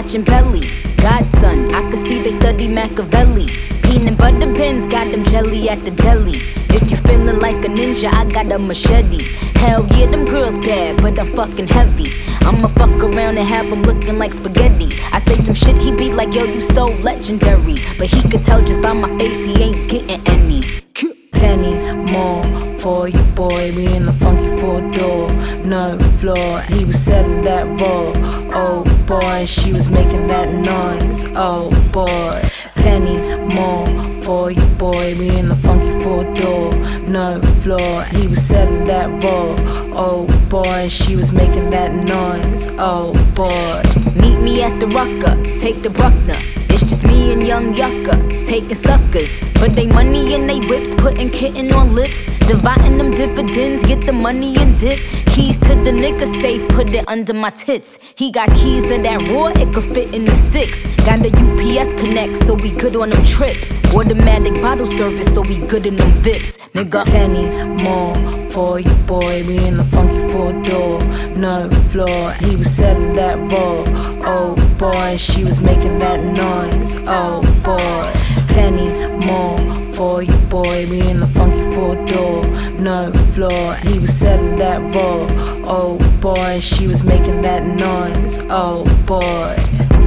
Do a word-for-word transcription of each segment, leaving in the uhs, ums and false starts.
watching Belly. Godson, I could see they study Machiavelli. Peanut butter pins, got them jelly at the deli. If you feeling like a ninja, I got a machete. Hell yeah, them girls bad, but I'm fucking heavy. I'ma fuck around and have him looking like spaghetti. I say some shit, he be like, yo, you so legendary. But he could tell just by my face, he ain't getting any. Penny more for you, boy. We in the funky four door, no floor. He was selling that raw, oh boy. And she was making that noise, oh boy. Penny more for you, boy. We in the funky four door, no floor. He was selling that raw, oh boy. And she was making that noise, oh boy. Meet me at the Rucker, take the Bruckner. It's just me and young yucca, taking suckers for they money and they whips, putting kitten on lips, dividing them dividends, get the money and dip. Keys to the nigga safe, put it under my tits. He got keys to that raw, it could fit in the six. Got the U P S connect, so we good on them trips. Automatic bottle service, so we good in them Vips, nigga. Penny more for you, boy. We in the funky four door, no floor. He was selling that raw, oh boy. And she was making that noise, oh boy. Penny more for you, boy. We in the funky four door, no floor. He was selling that raw, oh boy. And she was making that noise, oh boy.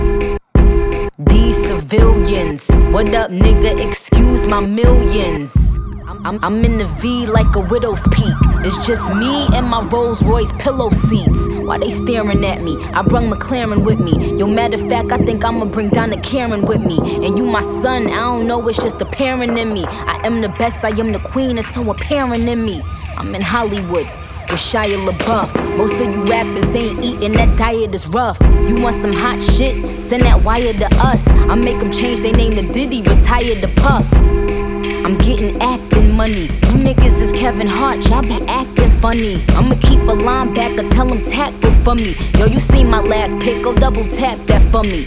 These civilians, what up, nigga? Excuse my millions. I'm, I'm in the V like a widow's peak. It's just me and my Rolls Royce pillow seats. Why they staring at me? I brung McLaren with me. Yo, matter of fact, I think I'ma bring Donna Karen with me. And you my son, I don't know, it's just apparent in me. I am the best, I am the queen, it's so apparent in me. I'm in Hollywood with Shia LaBeouf. Most of you rappers ain't eating, that diet is rough. You want some hot shit? Send that wire to us. I make them change their name to Diddy, retire to Puff. I'm getting acting money. You niggas is Kevin Hart, y'all be acting funny. I'ma keep a linebacker, tell him tackle for me. Yo, you seen my last pick, go double tap that for me.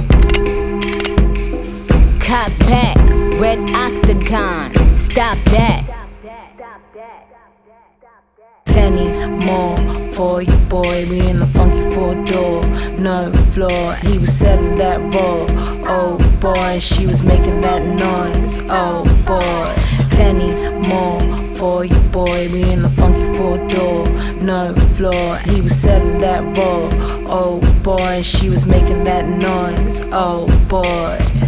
Cock back, red octagon, stop that. Penny more for you, boy. We in the funky four door, no floor. He was selling that raw, oh boy. And she was making that noise, oh boy. Penny more for you, boy. We in the funky four door, no floor. He was selling that raw, oh boy. And she was making that noise, oh boy.